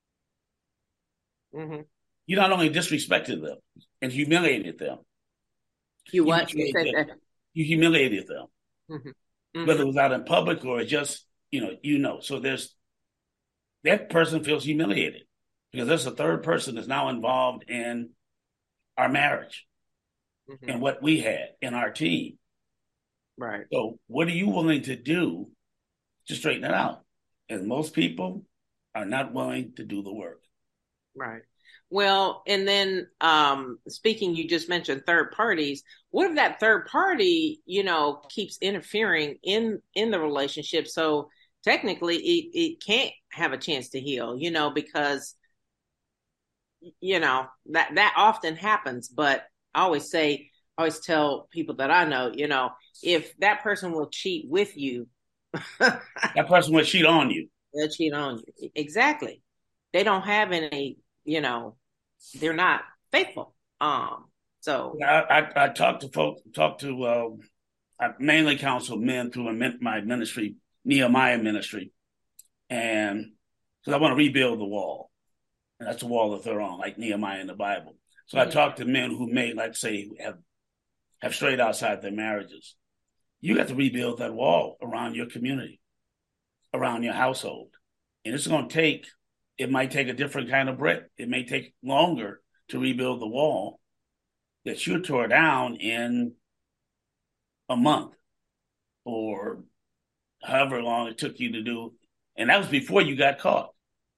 Speaker 1: Mm-hmm.
Speaker 2: You not only disrespected them and humiliated them.
Speaker 1: You what?
Speaker 2: You,
Speaker 1: you,
Speaker 2: them. you humiliated them.
Speaker 1: Mm-hmm. Mm-hmm.
Speaker 2: Whether it was out in public or just, you know, you know. So there's, that person feels humiliated because there's a third person that's now involved in our marriage mm-hmm. and what we had in our team.
Speaker 1: Right.
Speaker 2: So what are you willing to do to straighten it out? And most people are not willing to do the work.
Speaker 1: Right. Well, and then um, speaking, you just mentioned third parties. What if that third party, you know, keeps interfering in, in the relationship? So technically it, it can't have a chance to heal, you know, because, you know, that, that often happens. But I always say, I always tell people that I know, you know, if that person will cheat with you,
Speaker 2: that person will cheat on you.
Speaker 1: They'll cheat on you. Exactly. They don't have any, you know, they're not faithful. Um, so
Speaker 2: I, I, I talk to folks, talk to, uh, I mainly counsel men through my ministry, Nehemiah ministry. And because I want to rebuild the wall. And that's the wall that they're on, like Nehemiah in the Bible. So mm-hmm. I talk to men who may, like say, have, have strayed outside their marriages. You got to rebuild that wall around your community, around your household. And it's going to take, it might take a different kind of brick. It may take longer to rebuild the wall that you tore down in a month or however long it took you to do. And that was before you got caught.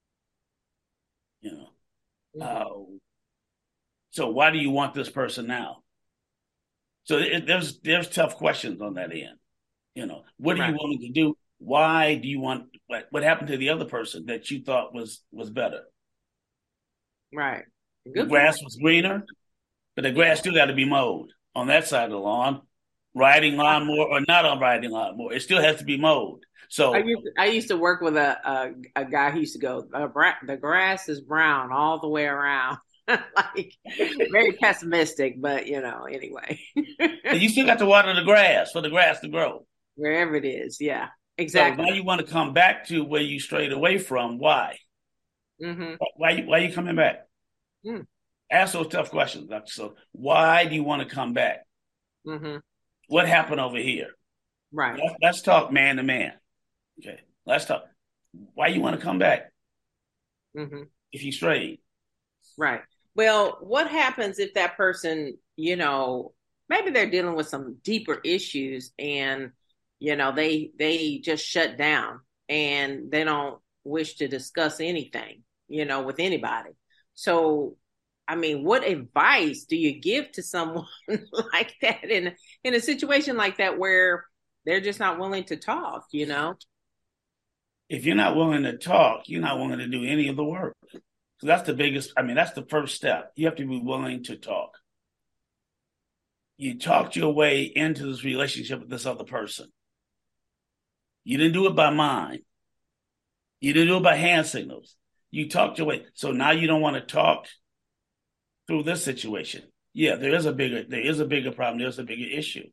Speaker 2: You know. Mm-hmm. Uh, so why do you want this person now? So it, there's there's tough questions on that end. You know, what are right. you willing to do? why do you want what, what happened to the other person that you thought was was better?
Speaker 1: Right.
Speaker 2: Good the grass point. Was greener, but the grass still got to be mowed on that side of the lawn. Riding lawnmower or not on riding lawnmower, it still has to be mowed. So
Speaker 1: I used to, I used to work with a a, a guy who used to go, the grass is brown all the way around. Like very pessimistic, but you know, anyway.
Speaker 2: You still got to water the grass for the grass to grow.
Speaker 1: Wherever it is, yeah, exactly.
Speaker 2: So now you want to come back to where you strayed away from. Why?
Speaker 1: Mm-hmm.
Speaker 2: Why, why are you coming back? Mm. Ask those tough questions. So why do you want to come back?
Speaker 1: Mm-hmm.
Speaker 2: What happened over here?
Speaker 1: Right.
Speaker 2: Let's, let's talk man to man. Okay. Let's talk. Why you want to come back?
Speaker 1: Mm-hmm.
Speaker 2: If you strayed.
Speaker 1: Right. Well, what happens if that person, you know, maybe they're dealing with some deeper issues and, you know, they they just shut down and they don't wish to discuss anything, you know, with anybody. So, I mean, what advice do you give to someone like that in in a situation like that where they're just not willing to talk, you know?
Speaker 2: If you're not willing to talk, you're not willing to do any of the work. So that's the biggest, I mean, that's the first step. You have to be willing to talk. You talked your way into this relationship with this other person. You didn't do it by mind. You didn't do it by hand signals. You talked your way. So now you don't want to talk through this situation. Yeah, there is a bigger, there is a bigger problem. There's a bigger issue.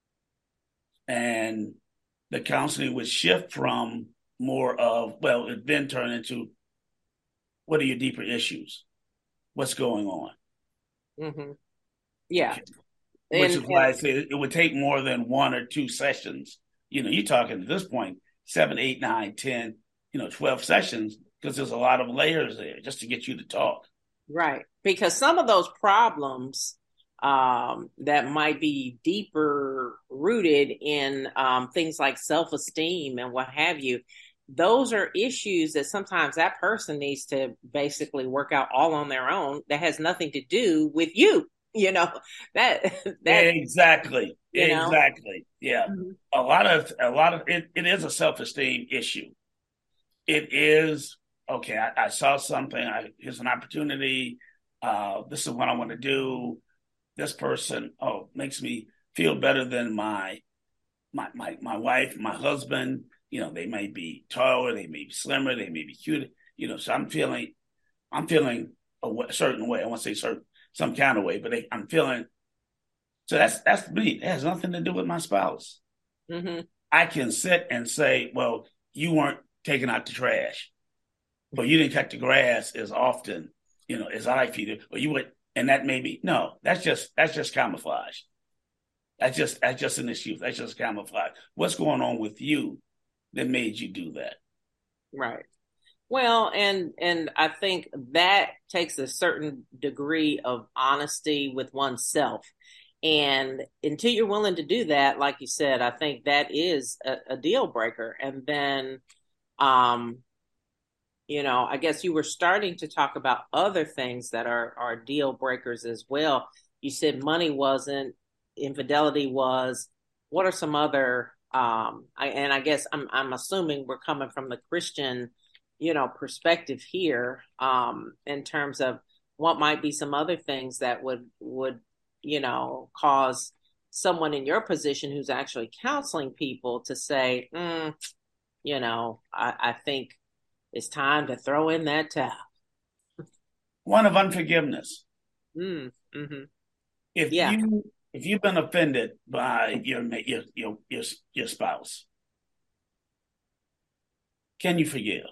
Speaker 2: And the counseling would shift from more of, well, it then turn into, what are your deeper issues? What's going on?
Speaker 1: Mm-hmm. Yeah.
Speaker 2: Okay. Which
Speaker 1: and,
Speaker 2: is why
Speaker 1: and,
Speaker 2: I say it would take more than one or two sessions. You know, you're talking at this point, seven, eight, nine, ten, you know, twelve sessions, because there's a lot of layers there just to get you to talk.
Speaker 1: Right. Because some of those problems um, that might be deeper rooted in um, things like self-esteem and what have you, those are issues that sometimes that person needs to basically work out all on their own. That has nothing to do with you, you know, that, that
Speaker 2: exactly.
Speaker 1: You know?
Speaker 2: Exactly. Yeah.
Speaker 1: Mm-hmm.
Speaker 2: A lot of, a lot of it, it is a self-esteem issue. It is, okay, I, I saw something. I, here's an opportunity. Uh, this is what I want to do. This person, oh, makes me feel better than my, my, my, my wife, my husband. You know, they may be taller, they may be slimmer, they may be cuter. You know, so I'm feeling, I'm feeling a, w- a certain way. I want to say certain, some kind of way, but they, I'm feeling. So that's that's me. It has nothing to do with my spouse.
Speaker 1: Mm-hmm.
Speaker 2: I can sit and say, well, you weren't taking out the trash, or you didn't cut the grass as often, you know, as I feed, or you would, and that may be no. That's just that's just camouflage. That's just that's just an excuse. That's just camouflage. What's going on with you that made you do that?
Speaker 1: Right. Well, and and I think that takes a certain degree of honesty with oneself. And until you're willing to do that, like you said, I think that is a, a deal breaker. And then, um, you know, I guess you were starting to talk about other things that are, are deal breakers as well. You said money wasn't, infidelity was. What are some other, um, I, and I guess I'm, I'm assuming we're coming from the Christian, you know, perspective here, um, in terms of what might be some other things that would, would, you know, cause someone in your position who's actually counseling people to say, mm, you know, I, I think it's time to throw in that towel.
Speaker 2: One of unforgiveness.
Speaker 1: Mm, mm-hmm.
Speaker 2: If
Speaker 1: yeah.
Speaker 2: you if you've been offended by your your your your, your spouse, can you forgive?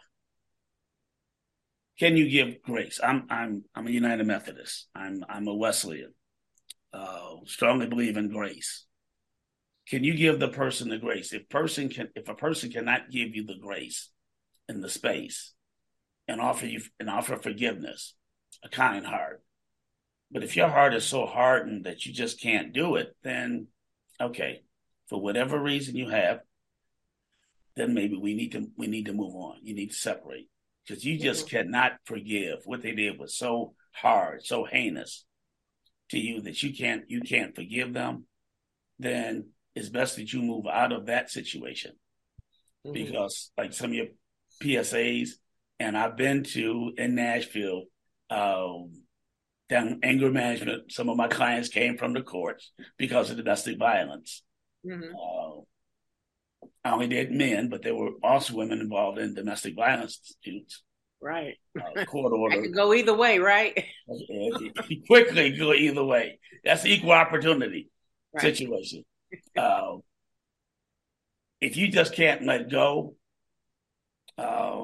Speaker 2: Can you give grace? I'm I'm I'm a United Methodist. I'm I'm a Wesleyan. Uh, strongly believe in grace. Can you give the person the grace? If person can, if a person cannot give you the grace in the space and offer you and offer forgiveness, a kind heart. But if your heart is so hardened that you just can't do it, then okay, for whatever reason you have, then maybe we need to we need to move on. You need to separate because you just mm-hmm. cannot forgive. What they did was so hard, so heinous to you that you can't you can't forgive them, then it's best that you move out of that situation. mm-hmm. because like some of your P S As, and I've been to in Nashville, um, down anger management. Some of my clients came from the courts because of domestic violence. Mm-hmm. Uh, I only did men, but there were also women involved in domestic violence disputes.
Speaker 1: Right.
Speaker 2: Uh, court order.
Speaker 1: I could go either way, right?
Speaker 2: Quickly go either way. That's equal opportunity right. situation. Uh, if you just can't let go, uh,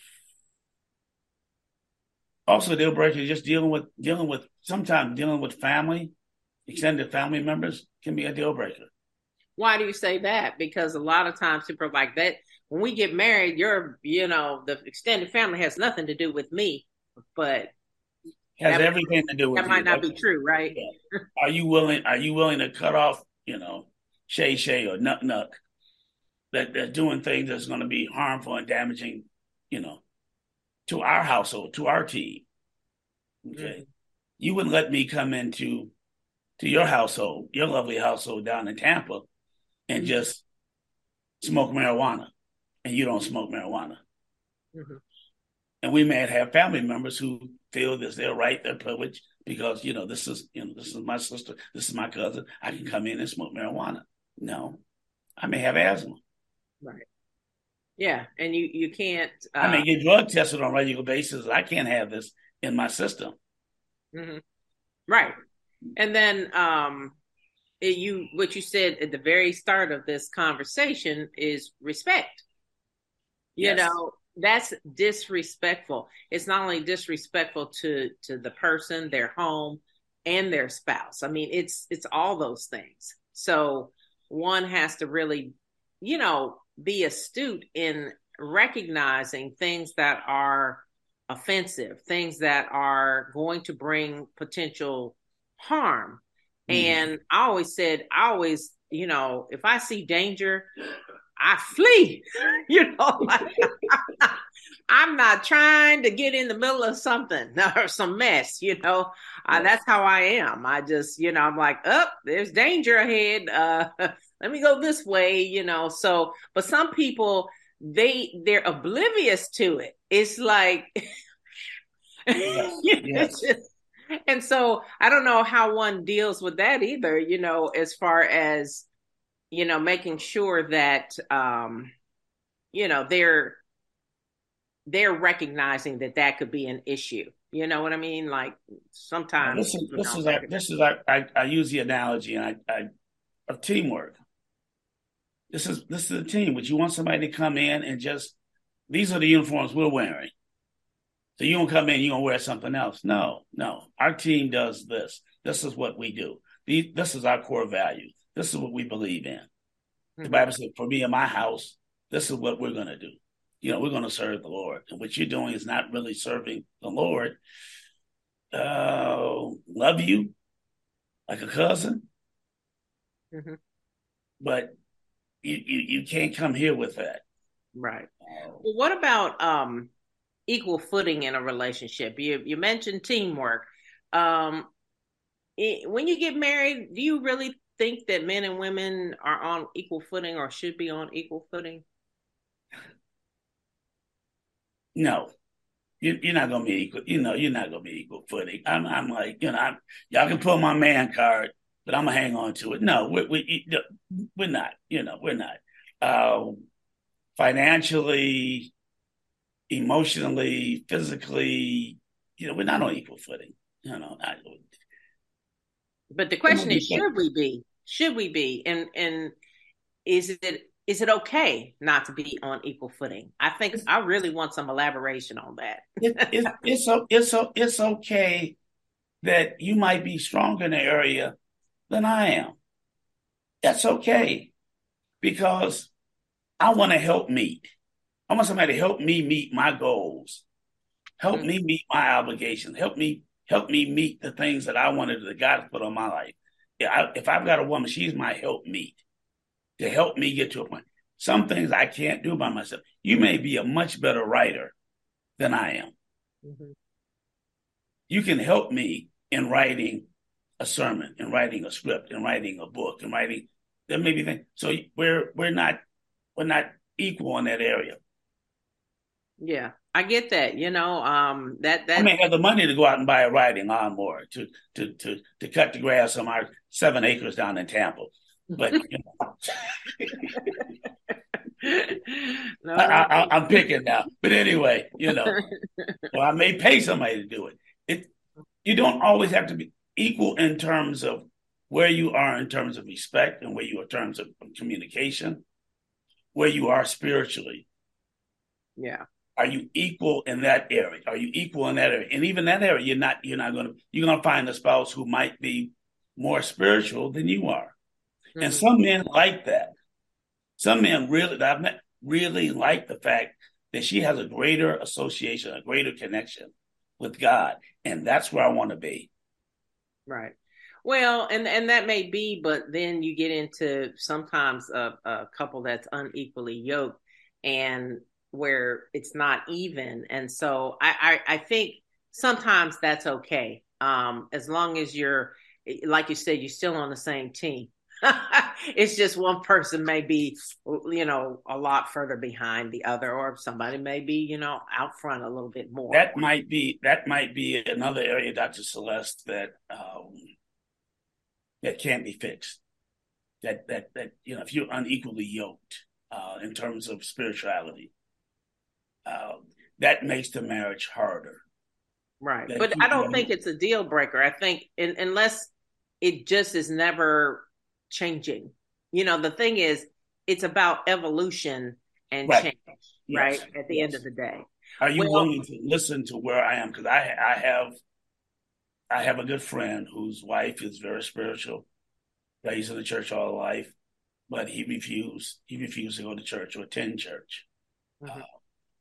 Speaker 2: also deal breaker, just dealing with dealing with sometimes dealing with family, extended family members can be a deal breaker.
Speaker 1: Why do you say that? Because a lot of times people are like that. When we get married, you're, you know, the extended family has nothing to do with me, but
Speaker 2: has everything to do with
Speaker 1: that might
Speaker 2: you.
Speaker 1: not
Speaker 2: That's,
Speaker 1: be true, right?
Speaker 2: Yeah. Are you willing? Are you willing to cut off, you know, Shay Shay or Nuck Nuck that they're doing things that's going to be harmful and damaging, you know, to our household, to our team? Okay, mm-hmm. You wouldn't let me come into to your household, your lovely household down in Tampa, and mm-hmm. just smoke marijuana, and you don't smoke marijuana. Mm-hmm. And we may have family members who feel this their right, their privilege, because, you know, this is, you know, this is my sister, this is my cousin. I can come in and smoke marijuana. No, I may have asthma.
Speaker 1: Right. Yeah, and you you can't. Uh...
Speaker 2: I may get drug tested on a regular basis. I can't have this in my system.
Speaker 1: Mm-hmm. Right, and then um, it, you what you said at the very start of this conversation is respect. You yes. know. That's disrespectful. It's not only disrespectful to, to the person, their home, and their spouse. I mean, it's it's all those things. So one has to really, you know, be astute in recognizing things that are offensive, things that are going to bring potential harm. Mm. And I always said, I always, you know, if I see danger, I flee, you know, like, I'm not trying to get in the middle of something or some mess, you know, uh, that's how I am. I just, you know, I'm like, oh, there's danger ahead. Uh, let me go this way, you know, so, but some people, they, they're oblivious to it. It's like,
Speaker 2: yes. Yes.
Speaker 1: Just, and so I don't know how one deals with that either, you know, as far as, you know, making sure that, um, you know, they're, they're recognizing that that could be an issue. You know what I mean? Like sometimes.
Speaker 2: This is, this is, our, this is our, I, I use the analogy and I, I, of teamwork. This is, this is a team. Would you want somebody to come in and just, these are the uniforms we're wearing. So you don't come in, you're going to wear something else. No, no. Our team does this. This is what we do. These, this is our core values. This is what we believe in. Mm-hmm. The Bible said, for me and my house, this is what we're going to do. You know, we're going to serve the Lord. And what you're doing is not really serving the Lord. Uh, love you like a cousin. Mm-hmm. But you, you, you can't come here with that.
Speaker 1: Right. Uh, well, what about um, equal footing in a relationship? You, you mentioned teamwork. Um, it, when you get married, do you really think that men and women are on equal footing or should be on equal footing?
Speaker 2: No, you, you're not gonna be equal. You know, you're not gonna be equal footing. I'm, I'm like, you know, I'm, y'all can pull my man card, but I'm gonna hang on to it. No, we, we, we're not. You know, we're not. Uh, financially, emotionally, physically, you know, we're not on equal footing. You know, I,
Speaker 1: but the question is, should we be? Should we be? And and is it is it okay not to be on equal footing? I think I really want some elaboration on that.
Speaker 2: it, it, it's it's it's okay that you might be stronger in the area than I am. That's okay, because I want to help meet. I want somebody to help me meet my goals, help mm-hmm. me meet my obligations, help me. Help me meet the things that I wanted that God has put on my life. Yeah, I, if I've got a woman, she's my help meet to help me get to a point. Some things I can't do by myself. You may be a much better writer than I am. Mm-hmm. You can help me in writing a sermon, in writing a script, in writing a book, in writing. There may be things. So we're we're not we're not equal in that area.
Speaker 1: Yeah, I get that. You know, um, that that
Speaker 2: I may have the money to go out and buy a riding lawnmower to to to to cut the grass on our seven acres down in Tampa, but you know.
Speaker 1: no,
Speaker 2: I,
Speaker 1: no.
Speaker 2: I, I'm picking now, but anyway, you know, well, I may pay somebody to do it. It you don't always have to be equal in terms of where you are in terms of respect and where you are in terms of communication, where you are spiritually.
Speaker 1: Yeah.
Speaker 2: Are you equal in that area? Are you equal in that area? And even that area, you're not. You're not going to. You're going to find a spouse who might be more spiritual than you are, mm-hmm. and some men like that. Some men really, I've met, really like the fact that she has a greater association, a greater connection with God, and that's where I want to be.
Speaker 1: Right. Well, and and that may be, but then you get into sometimes a, a couple that's unequally yoked, and where it's not even. And so I, I, I think sometimes that's okay. Um, as long as you're, like you said, you're still on the same team. It's just one person may be, you know, a lot further behind the other, or somebody may be, you know, out front a little bit more.
Speaker 2: That might be, that might be another area, Doctor Celeste, that, um, that can't be fixed. That, that, that, you know, if you're unequally yoked, uh, in terms of spirituality, Uh, that makes the marriage harder.
Speaker 1: Right. That but I don't think it's a deal breaker. I think in, unless it just is never changing. You know, the thing is, it's about evolution and right. change, yes. right? At the yes. end of the day.
Speaker 2: Are you well, willing to listen to where I am? Because I, I have I have a good friend whose wife is very spiritual. Raised in the church all his life, but he refused. He refused to go to church or attend church. Mm-hmm. Uh,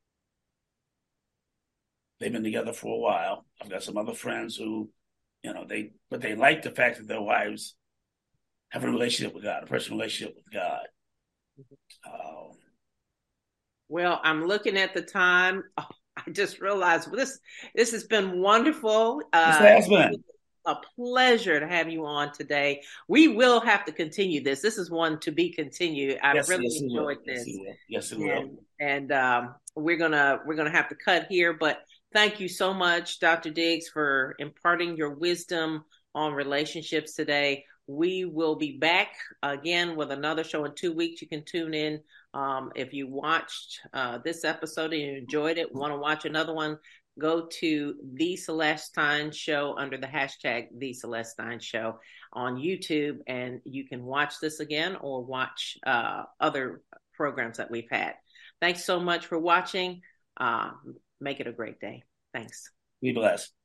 Speaker 2: They've been together for a while. I've got some other friends who, you know, they, but they like the fact that their wives have a relationship with God, a personal relationship with God. Um,
Speaker 1: well, I'm looking at the time. Oh, I just realized well, this, this has been wonderful. Uh,
Speaker 2: this has been
Speaker 1: a pleasure to have you on today. We will have to continue this. This is one to be continued. I've
Speaker 2: yes,
Speaker 1: really
Speaker 2: yes,
Speaker 1: enjoyed
Speaker 2: yes,
Speaker 1: this.
Speaker 2: It will. Yes, it
Speaker 1: and,
Speaker 2: will.
Speaker 1: And um, we're gonna we're gonna have to cut here, but thank you so much, Doctor Diggs, for imparting your wisdom on relationships today. We will be back again with another show in two weeks. You can tune in. Um, if you watched uh, this episode and you enjoyed it, want to watch another one, go to The Celestine Show under the hashtag The Celestine Show on YouTube, and you can watch this again or watch uh, other programs that we've had. Thanks so much for watching. Uh, make it a great day. Thanks.
Speaker 2: Be blessed.